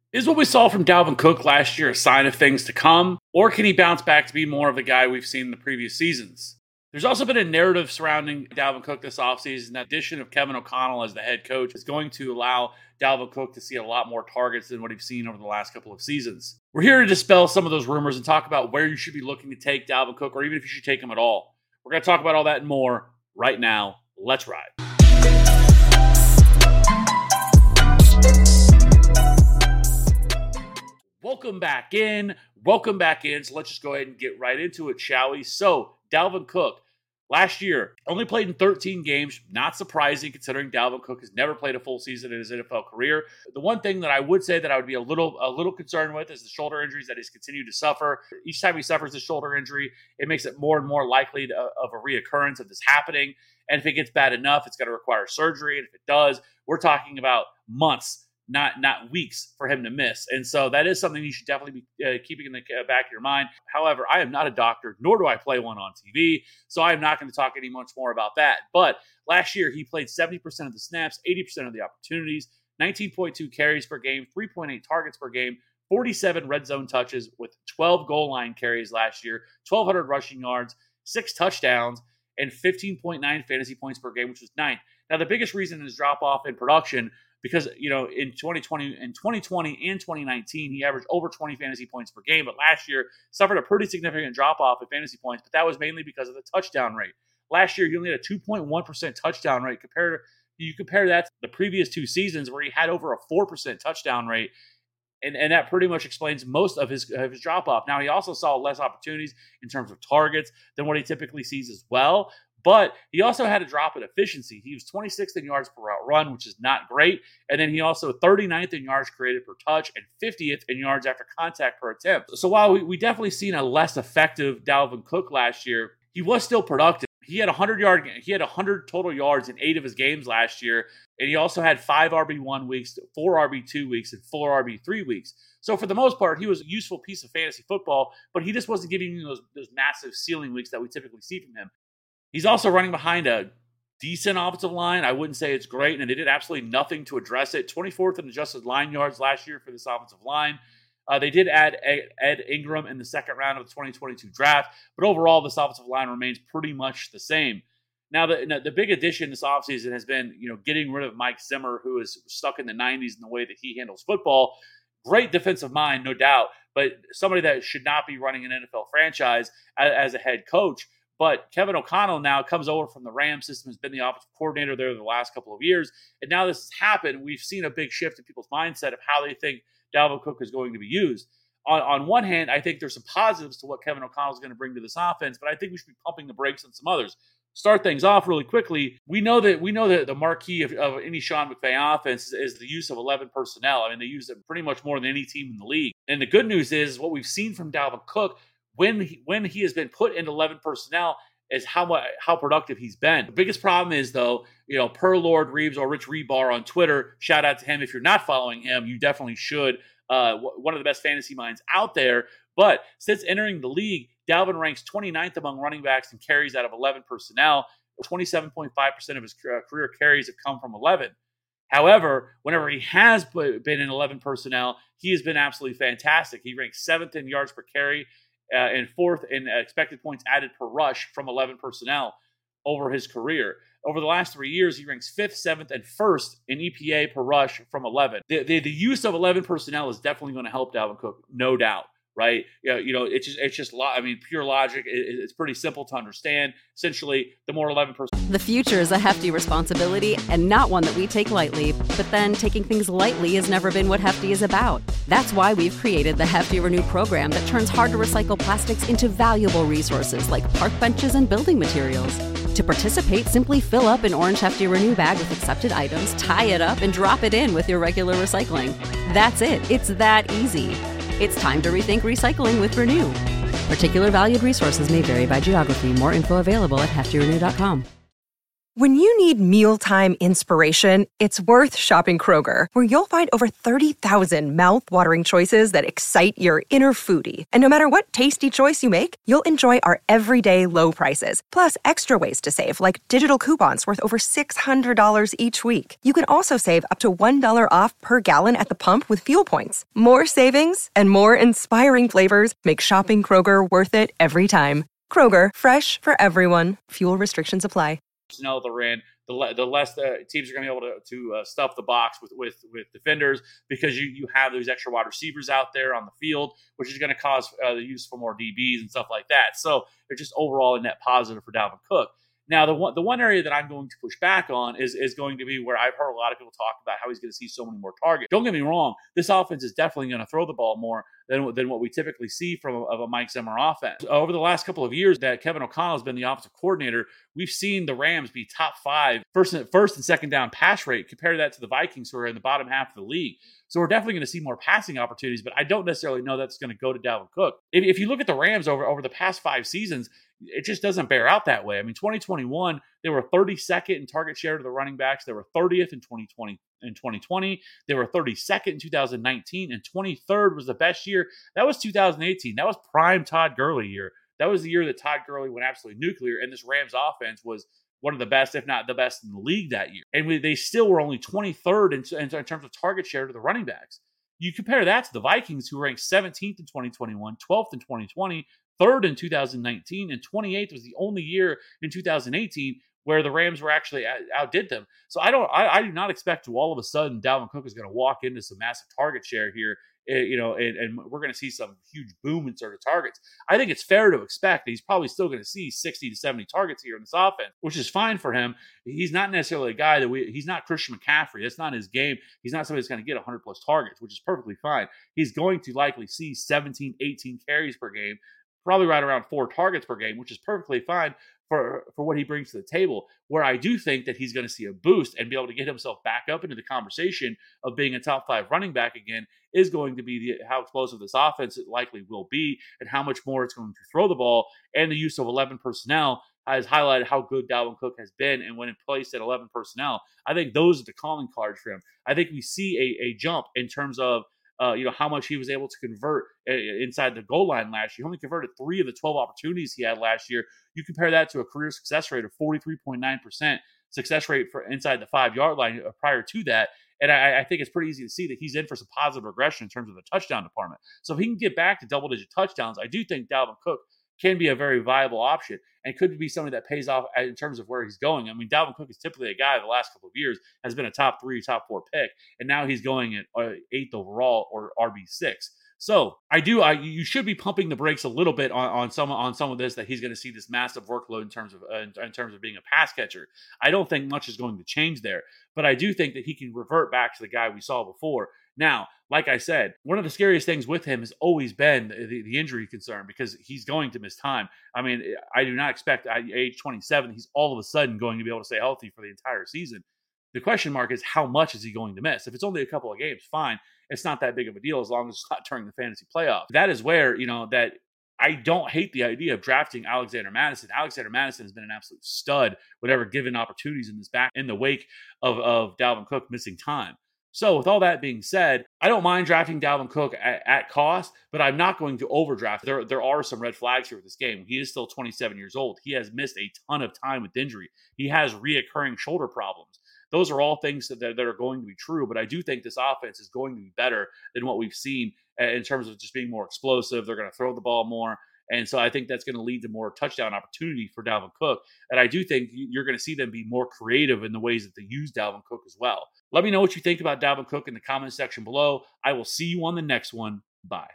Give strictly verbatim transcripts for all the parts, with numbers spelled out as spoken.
Is what we saw from Dalvin Cook last year a sign of things to come, or can he bounce back to be more of the guy we've seen in the previous seasons? There's also been a narrative surrounding Dalvin Cook this offseason. The addition of Kevin O'Connell as the head coach is going to allow Dalvin Cook to see a lot more targets than what he's seen over the last couple of seasons. We're here to dispel some of those rumors and talk about where you should be looking to take Dalvin Cook, or even if you should take him at all. We're going to talk about all that and more right now. Let's ride. Welcome back in. Welcome back in. So let's just go ahead and get right into it, shall we? So, Dalvin Cook, last year, only played in thirteen games. Not surprising considering Dalvin Cook has never played a full season in his N F L career. The one thing that I would say that I would be a little a little concerned with is the shoulder injuries that he's continued to suffer. Each time he suffers a shoulder injury, it makes it more and more likely to, of a reoccurrence of this happening. And if it gets bad enough, it's going to require surgery. And if it does, we're talking about months, not not weeks for him to miss. And so that is something you should definitely be uh, keeping in the back of your mind. However, I am not a doctor, nor do I play one on T V, so I'm not going to talk any much more about that. But last year, he played seventy percent of the snaps, eighty percent of the opportunities, nineteen point two carries per game, three point eight targets per game, forty-seven red zone touches with twelve goal line carries last year, twelve hundred rushing yards, six touchdowns, and fifteen point nine fantasy points per game, which was ninth. Now, the biggest reason is drop-off in production, because, you know, in twenty twenty in twenty twenty and twenty nineteen, he averaged over twenty fantasy points per game. But last year, suffered a pretty significant drop-off in fantasy points, but that was mainly because of the touchdown rate. Last year, he only had a two point one percent touchdown rate. Compared, you compare that to the previous two seasons where he had over a four percent touchdown rate, and, and that pretty much explains most of his, of his drop-off. Now, he also saw less opportunities in terms of targets than what he typically sees as well. But he also had a drop in efficiency. He was twenty-sixth in yards per route run, which is not great. And then he also thirty-ninth in yards created per touch and fiftieth in yards after contact per attempt. So while we, we definitely seen a less effective Dalvin Cook last year, he was still productive. He had one hundred yard, he had one hundred total yards in eight of his games last year. And he also had five R B one weeks, four R B two weeks, and four R B three weeks. So for the most part, he was a useful piece of fantasy football, but he just wasn't giving you those, those massive ceiling weeks that we typically see from him. He's also running behind a decent offensive line. I wouldn't say it's great, and they did absolutely nothing to address it. twenty-fourth in adjusted line yards last year for this offensive line. Uh, they did add Ed Ingram in the second round of the twenty twenty-two draft, but overall, this offensive line remains pretty much the same. Now, the, the big addition this offseason has been, you know, getting rid of Mike Zimmer, who is stuck in the nineties in the way that he handles football. Great defensive mind, no doubt, but somebody that should not be running an N F L franchise as, as a head coach. But Kevin O'Connell now comes over from the Rams system, has been the offensive coordinator there the last couple of years. And now this has happened. We've seen a big shift in people's mindset of how they think Dalvin Cook is going to be used. On, on one hand, I think there's some positives to what Kevin O'Connell is going to bring to this offense, but I think we should be pumping the brakes on some others. Start things off really quickly. We know that we know that the marquee of, of any Sean McVay offense is, is the use of eleven personnel. I mean, they use it pretty much more than any team in the league. And the good news is what we've seen from Dalvin Cook when he, when he has been put in eleven personnel is how much, how productive he's been. The biggest problem is, though, you know, per Lord Reeves or Rich Rebar on Twitter, shout out to him. If you're not following him, you definitely should. Uh, one of the best fantasy minds out there. But since entering the league, Dalvin ranks twenty-ninth among running backs and carries out of eleven personnel. twenty-seven point five percent of his career carries have come from eleven. However, whenever he has been in eleven personnel, he has been absolutely fantastic. He ranks seventh in yards per carry uh, and fourth in expected points added per rush from eleven personnel over his career. Over the last three years, he ranks fifth, seventh, and first in E P A per rush from eleven. The, the, the use of eleven personnel is definitely going to help Dalvin Cook, no doubt. Right? You know, you know, it's just, it's just, I mean, pure logic. It, it's pretty simple to understand. Essentially, the more eleven percent. The future is a hefty responsibility and not one that we take lightly. But then taking things lightly has never been what Hefty is about. That's why we've created the Hefty Renew program that turns hard to recycle plastics into valuable resources like park benches and building materials. To participate, simply fill up an orange Hefty Renew bag with accepted items, tie it up, and drop it in with your regular recycling. That's it. It's that easy. It's time to rethink recycling with Renew. Particular valued resources may vary by geography. More info available at hefty renew dot com. When you need mealtime inspiration, it's worth shopping Kroger, where you'll find over thirty thousand mouth-watering choices that excite your inner foodie. And no matter what tasty choice you make, you'll enjoy our everyday low prices, plus extra ways to save, like digital coupons worth over six hundred dollars each week. You can also save up to one dollar off per gallon at the pump with fuel points. More savings and more inspiring flavors make shopping Kroger worth it every time. Kroger, fresh for everyone. Fuel restrictions apply. Personnel they're in, the, le- the less the teams are going to be able to, to uh, stuff the box with, with, with defenders, because you, you have those extra wide receivers out there on the field, which is going to cause uh, the use for more D Bs and stuff like that. So it's just overall a net positive for Dalvin Cook. Now, the one the one area that I'm going to push back on is, is going to be where I've heard a lot of people talk about how he's going to see so many more targets. Don't get me wrong, this offense is definitely going to throw the ball more than, than what we typically see from a, of a Mike Zimmer offense. Over the last couple of years that Kevin O'Connell has been the offensive coordinator, we've seen the Rams be top five first and, first and second down pass rate. Compare that to the Vikings, who are in the bottom half of the league. So we're definitely going to see more passing opportunities, but I don't necessarily know that's going to go to Dalvin Cook. If, if you look at the Rams over, over the past five seasons, it just doesn't bear out that way. I mean, twenty twenty-one, they were thirty-second in target share to the running backs. They were thirtieth in twenty twenty. In twenty twenty, they were thirty-second in two thousand nineteen, and twenty-third was the best year. That was two thousand eighteen. That was prime Todd Gurley year. That was the year that Todd Gurley went absolutely nuclear, and this Rams offense was one of the best, if not the best in the league that year. And we, they still were only twenty-third in, in, in terms of target share to the running backs. You compare that to the Vikings, who ranked seventeenth in twenty twenty-one, twelfth in twenty twenty, third in two thousand nineteen, and twenty-eighth was the only year in two thousand eighteen where the Rams were actually outdid them. So I don't, I, I do not expect to all of a sudden Dalvin Cook is going to walk into some massive target share here, you know, and, and we're going to see some huge boom in sort of targets. I think it's fair to expect that he's probably still going to see sixty to seventy targets here in this offense, which is fine for him. He's not necessarily a guy that we, he's not Christian McCaffrey. That's not his game. He's not somebody that's going to get one hundred plus targets, which is perfectly fine. He's going to likely see seventeen, eighteen carries per game, probably right around four targets per game, which is perfectly fine for, for what he brings to the table. Where I do think that he's going to see a boost and be able to get himself back up into the conversation of being a top five running back again is going to be the, how explosive this offense it likely will be and how much more it's going to throw the ball. And the use of eleven personnel has highlighted how good Dalvin Cook has been. And when it placed at eleven personnel, I think those are the calling cards for him. I think we see a, a jump in terms of Uh, you know, how much he was able to convert uh, inside the goal line last year. He only converted three of the twelve opportunities he had last year. You compare that to a career success rate of forty-three point nine percent success rate for inside the five-yard line prior to that. And I, I think it's pretty easy to see that he's in for some positive regression in terms of the touchdown department. So if he can get back to double-digit touchdowns, I do think Dalvin Cook can be a very viable option and could be somebody that pays off in terms of where he's going. I mean, Dalvin Cook is typically a guy the last couple of years has been a top three, top four pick, and now he's going at uh, eighth overall or R B six. So I do, I you should be pumping the brakes a little bit on, on some on some of this, that he's going to see this massive workload in terms of uh, in, in terms of being a pass catcher. I don't think much is going to change there, but I do think that he can revert back to the guy we saw before. Now, like I said, one of the scariest things with him has always been the, the injury concern, because he's going to miss time. I mean, I do not expect at age twenty-seven, he's all of a sudden going to be able to stay healthy for the entire season. The question mark is, how much is he going to miss? If it's only a couple of games, fine. It's not that big of a deal as long as it's not during the fantasy playoffs. That is where, you know, that I don't hate the idea of drafting Alexander Mattison. Alexander Mattison has been an absolute stud whenever given opportunities in this back in the wake of, of Dalvin Cook missing time. So with all that being said, I don't mind drafting Dalvin Cook at, at cost, but I'm not going to overdraft. There, there are some red flags here with this game. He is still twenty-seven years old. He has missed a ton of time with injury. He has reoccurring shoulder problems. Those are all things that, that are going to be true, but I do think this offense is going to be better than what we've seen in terms of just being more explosive. They're going to throw the ball more. And so I think that's going to lead to more touchdown opportunity for Dalvin Cook. And I do think you're going to see them be more creative in the ways that they use Dalvin Cook as well. Let me know what you think about Dalvin Cook in the comments section below. I will see you on the next one. Bye.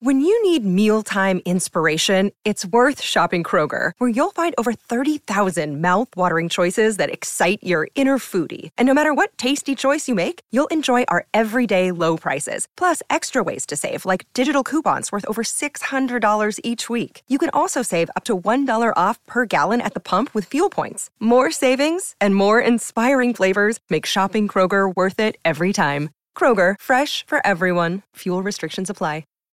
When you need mealtime inspiration, it's worth shopping Kroger, where you'll find over thirty thousand mouth-watering choices that excite your inner foodie. And no matter what tasty choice you make, you'll enjoy our everyday low prices, plus extra ways to save, like digital coupons worth over six hundred dollars each week. You can also save up to one dollar off per gallon at the pump with fuel points. More savings and more inspiring flavors make shopping Kroger worth it every time. Kroger, fresh for everyone. Fuel restrictions apply.